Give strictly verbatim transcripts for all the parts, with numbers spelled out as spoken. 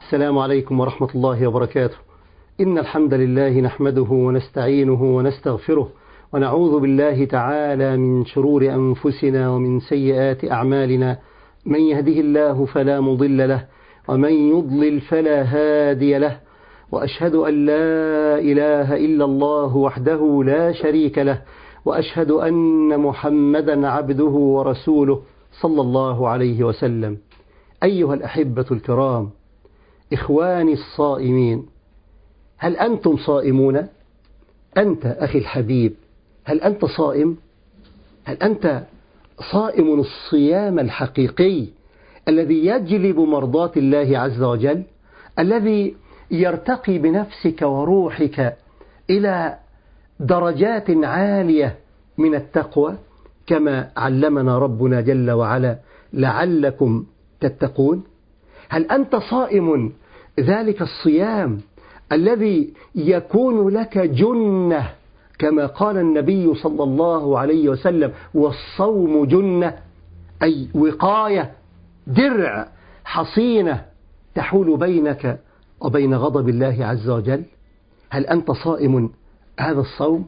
السلام عليكم ورحمة الله وبركاته. إن الحمد لله نحمده ونستعينه ونستغفره ونعوذ بالله تعالى من شرور أنفسنا ومن سيئات أعمالنا. من يهده الله فلا مضل له ومن يضلل فلا هادي له، وأشهد أن لا إله إلا الله وحده لا شريك له، وأشهد أن محمدا عبده ورسوله صلى الله عليه وسلم. أيها الأحبة الكرام، إخواني الصائمين، هل أنتم صائمون؟ أنت أخي الحبيب، هل أنت صائم؟ هل أنت صائم الصيام الحقيقي الذي يجلب مرضاة الله عز وجل، الذي يرتقي بنفسك وروحك إلى درجات عالية من التقوى كما علمنا ربنا جل وعلا لعلكم تتقون؟ هل أنت صائم ذلك الصيام الذي يكون لك جنة كما قال النبي صلى الله عليه وسلم: والصوم جنة، أي وقاية، درع، حصينة تحول بينك وبين غضب الله عز وجل؟ هل أنت صائم هذا الصوم؟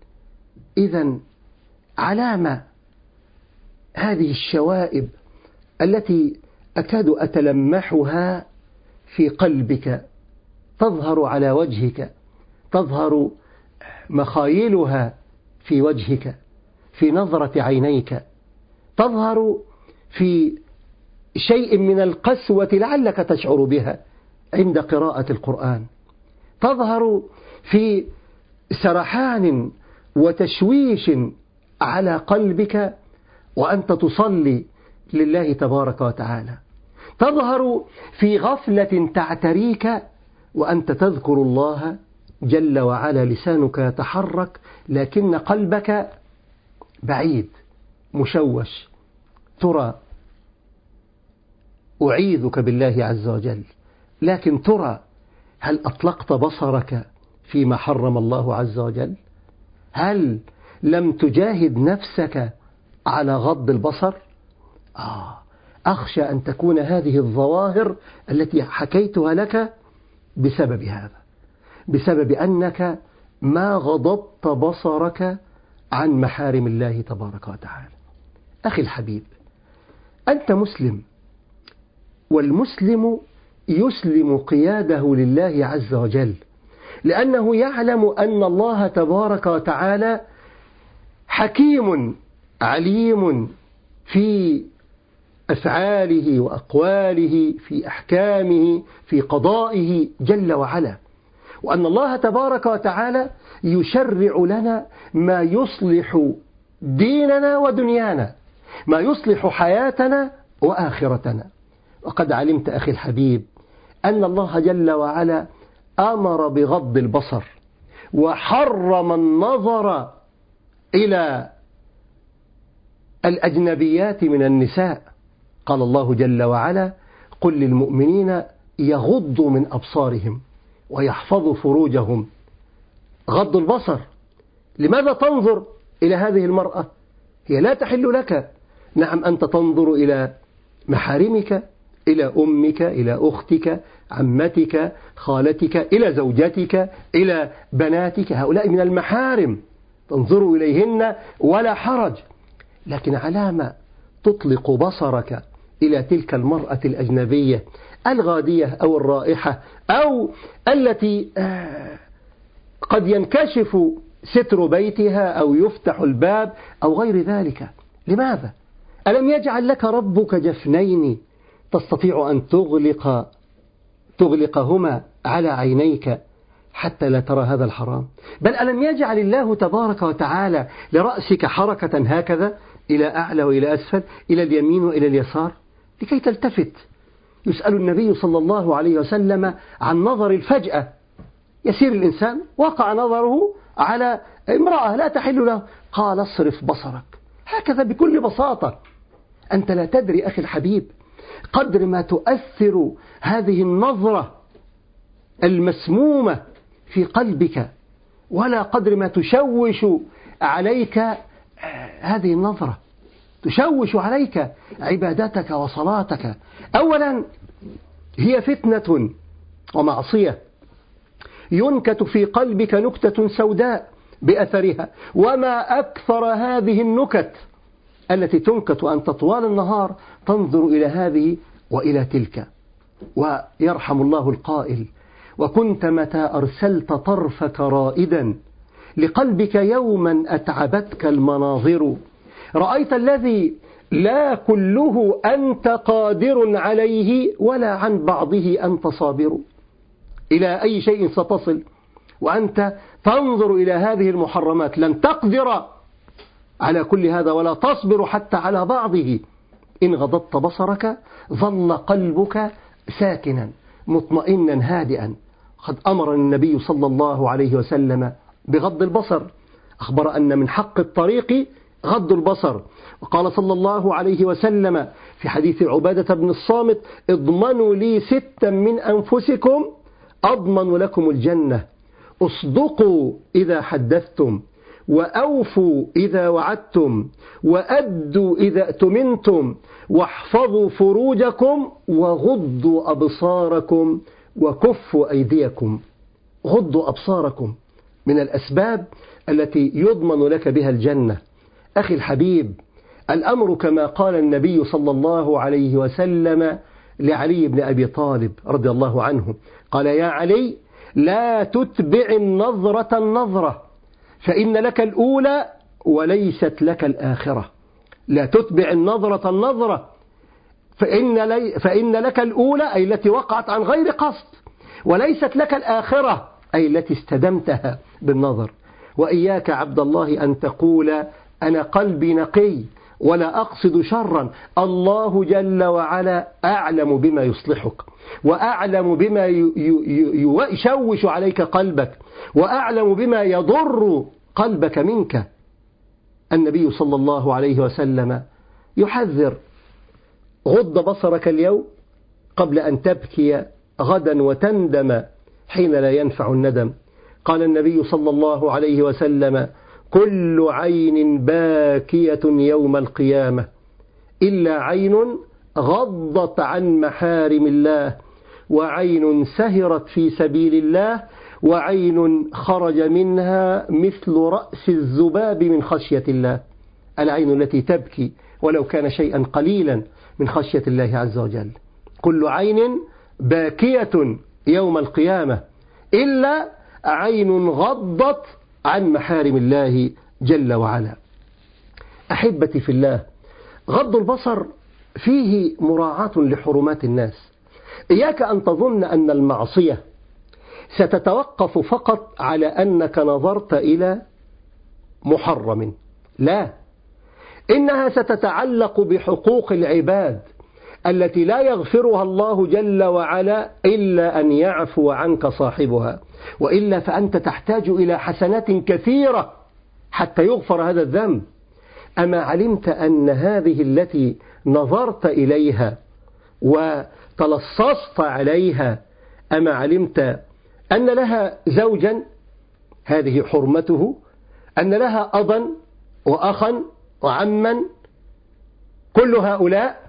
إذن علامة هذه الشوائب التي أكاد أتلمحها في قلبك تظهر على وجهك، تظهر مخايلها في وجهك، في نظرة عينيك، تظهر في شيء من القسوة لعلك تشعر بها عند قراءة القرآن، تظهر في سرحان وتشويش على قلبك وأنت تصلي لله تبارك وتعالى، تظهر في غفلة تعتريك وأنت تذكر الله جل وعلا، لسانك يتحرك لكن قلبك بعيد مشوش. ترى أعيذك بالله عز وجل، لكن ترى هل أطلقت بصرك فيما حرم الله عز وجل؟ هل لم تجاهد نفسك على غض البصر؟ آه أخشى أن تكون هذه الظواهر التي حكيتها لك بسبب هذا، بسبب أنك ما غضضت بصرك عن محارم الله تبارك وتعالى. أخي الحبيب، أنت مسلم، والمسلم يسلم قياده لله عز وجل، لأنه يعلم أن الله تبارك وتعالى حكيم عليم في أفعاله وأقواله، في أحكامه، في قضائه جل وعلا، وأن الله تبارك وتعالى يشرع لنا ما يصلح ديننا ودنيانا، ما يصلح حياتنا وآخرتنا. وقد علمت أخي الحبيب أن الله جل وعلا أمر بغض البصر وحرم النظر إلى الأجنبيات من النساء. قال الله جل وعلا: قل للمؤمنين يغضوا من أبصارهم ويحفظوا فروجهم. غض البصر، لماذا تنظر إلى هذه المرأة؟ هي لا تحل لك. نعم، أنت تنظر إلى محارمك، إلى أمك، إلى أختك، عمتك، خالتك، إلى زوجتك، إلى بناتك، هؤلاء من المحارم، تنظر إليهن ولا حرج. لكن علامة تطلق بصرك إلى تلك المرأة الأجنبية الغادية أو الرائحة أو التي قد ينكشف ستر بيتها أو يفتح الباب أو غير ذلك؟ لماذا؟ ألم يجعل لك ربك جفنين تستطيع أن تغلق تغلقهما على عينيك حتى لا ترى هذا الحرام؟ بل ألم يجعل الله تبارك وتعالى لرأسك حركة هكذا إلى أعلى وإلى أسفل، إلى اليمين وإلى اليسار، لكي تلتفت؟ يسأل النبي صلى الله عليه وسلم عن نظر الفجأة، يسير الإنسان وقع نظره على امرأة لا تحل له، قال: اصرف بصرك. هكذا بكل بساطة. أنت لا تدري أخي الحبيب قدر ما تؤثر هذه النظرة المسمومة في قلبك، ولا قدر ما تشوش عليك هذه النظرة، تشوش عليك عبادتك وصلاتك. أولا هي فتنة ومعصية ينكت في قلبك نكتة سوداء بأثرها، وما أكثر هذه النكت التي تنكت أنت طوال النهار تنظر إلى هذه وإلى تلك. ويرحم الله القائل: وكنت متى أرسلت طرفك رائدا لقلبك يوما أتعبتك المناظر، رأيت الذي لا كله أنت قادر عليه ولا عن بعضه أنت صابر. إلى أي شيء ستصل وأنت تنظر إلى هذه المحرمات؟ لن تقدر على كل هذا ولا تصبر حتى على بعضه. إن غضضت بصرك ظل قلبك ساكنا مطمئنا هادئا. قد أمر النبي صلى الله عليه وسلم بغض البصر، أخبر أن من حق الطريق غض البصر، وقال صلى الله عليه وسلم في حديث عبادة بن الصامت: اضمنوا لي ستا من أنفسكم أضمن لكم الجنة، اصدقوا إذا حدثتم، وأوفوا إذا وعدتم، وأدوا إذا اؤتمنتم، واحفظوا فروجكم، وغضوا أبصاركم، وكفوا أيديكم. غضوا أبصاركم من الأسباب التي يضمن لك بها الجنة. أخي الحبيب، الأمر كما قال النبي صلى الله عليه وسلم لعلي بن أبي طالب رضي الله عنه، قال: يا علي، لا تتبع النظرة النظرة، فإن لك الأولى وليست لك الآخرة. لا تتبع النظرة النظرة، فإن, لي فإن لك الأولى أي التي وقعت عن غير قصد، وليست لك الآخرة أي التي استدمتها بالنظر. وإياك عبد الله أن تقول: أنا قلبي نقي ولا أقصد شرا. الله جل وعلا أعلم بما يصلحك، وأعلم بما يشوش عليك قلبك، وأعلم بما يضر قلبك منك. النبي صلى الله عليه وسلم يحذر: غض بصرك اليوم قبل أن تبكي غدا وتندم حين لا ينفع الندم. قال النبي صلى الله عليه وسلم: كل عين باكية يوم القيامة إلا عين غضت عن محارم الله، وعين سهرت في سبيل الله، وعين خرج منها مثل رأس الذباب من خشية الله. العين التي تبكي ولو كان شيئا قليلا من خشية الله عز وجل. كل عين باكية يوم القيامة إلا عين غضت عن محارم الله جل وعلا. أحبتي في الله، غض البصر فيه مراعاة لحرمات الناس. إياك أن تظن أن المعصية ستتوقف فقط على أنك نظرت إلى محرم، لا، إنها ستتعلق بحقوق العباد التي لا يغفرها الله جل وعلا إلا أن يعفو عنك صاحبها، وإلا فأنت تحتاج إلى حسنات كثيرة حتى يغفر هذا الذنب. أما علمت أن هذه التي نظرت إليها وتلصصت عليها، أما علمت أن لها زوجا هذه حرمته، أن لها أبا وأخا وعما، كل هؤلاء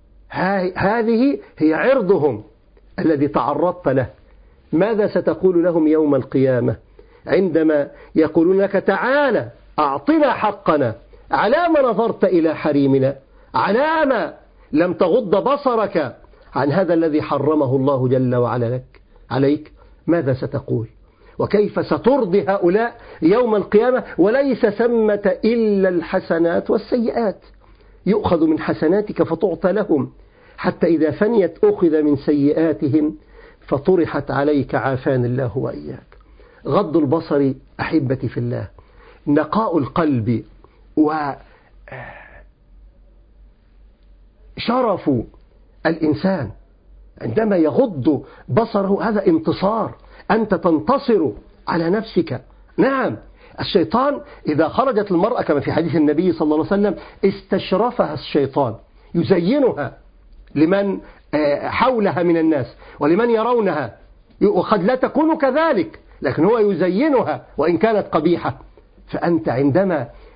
هذه هي عرضهم الذي تعرضت له. ماذا ستقول لهم يوم القيامة عندما يقولون لك: تعالى أعطنا حقنا، على ما نظرت إلى حريمنا، على ما لم تغض بصرك عن هذا الذي حرمه الله جل وعلا لك عليك؟ ماذا ستقول؟ وكيف سترضي هؤلاء يوم القيامة وليس ثمة إلا الحسنات والسيئات؟ يؤخذ من حسناتك فتعطى لهم، حتى إذا فنيت أخذ من سيئاتهم فطرحت عليك، عافان الله وإياك. غض البصر أحبتي في الله نقاء القلب وشرف الإنسان عندما يغض بصره. هذا انتصار، أنت تنتصر على نفسك. نعم، الشيطان إذا خرجت المرأة كما في حديث النبي صلى الله عليه وسلم استشرفها الشيطان يزينها لمن حولها من الناس ولمن يرونها، وقد لا تكون كذلك، لكن هو يزينها وإن كانت قبيحة. فأنت عندما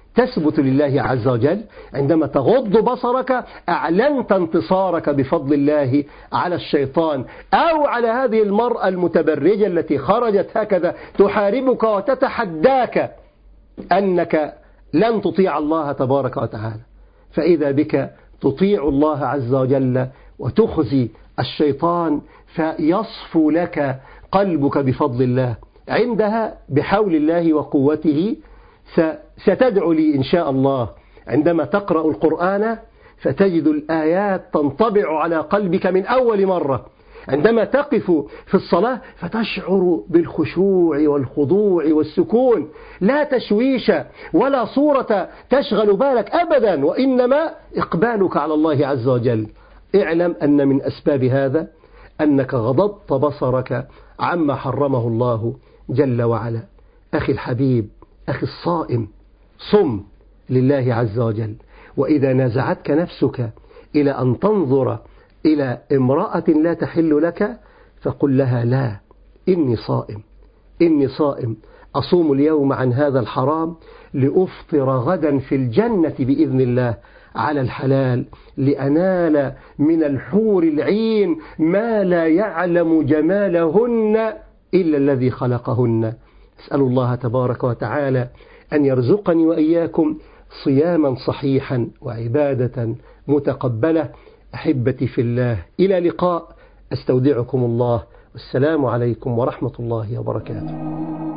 تثبت لله عز وجل. عندما تغض بصرك أعلنت انتصارك بفضل الله على الشيطان أو على هذه المرأة المتبرجة التي خرجت هكذا تحاربك وتتحداك أنك لن تطيع الله تبارك وتعالى. فإذا بك تطيع الله عز وجل وتخزي الشيطان فيصفو لك قلبك بفضل الله. عندها بحول الله وقوته ستدعو لي إن شاء الله عندما تقرأ القرآن فتجد الآيات تنطبع على قلبك من أول مرة. عندما تقف في الصلاة فتشعر بالخشوع والخضوع والسكون، لا تشويش ولا صورة تشغل بالك أبدا، وإنما إقبالك على الله عز وجل. اعلم أن من أسباب هذا أنك غضضت بصرك عما حرمه الله جل وعلا. أخي الحبيب، أخي الصائم، صم لله عز وجل. وإذا نازعتك نفسك إلى أن تنظر إلى امرأة لا تحل لك فقل لها لا، إني صائم، إني صائم أصوم اليوم عن هذا الحرام لأفطر غدا في الجنة بإذن الله على الحلال، لأنال من الحور العين ما لا يعلم جمالهن إلا الذي خلقهن. أسأل الله تبارك وتعالى أن يرزقني وإياكم صياما صحيحا وعبادة متقبلة. أحبتي في الله، إلى لقاء، أستودعكم الله، والسلام عليكم ورحمة الله وبركاته.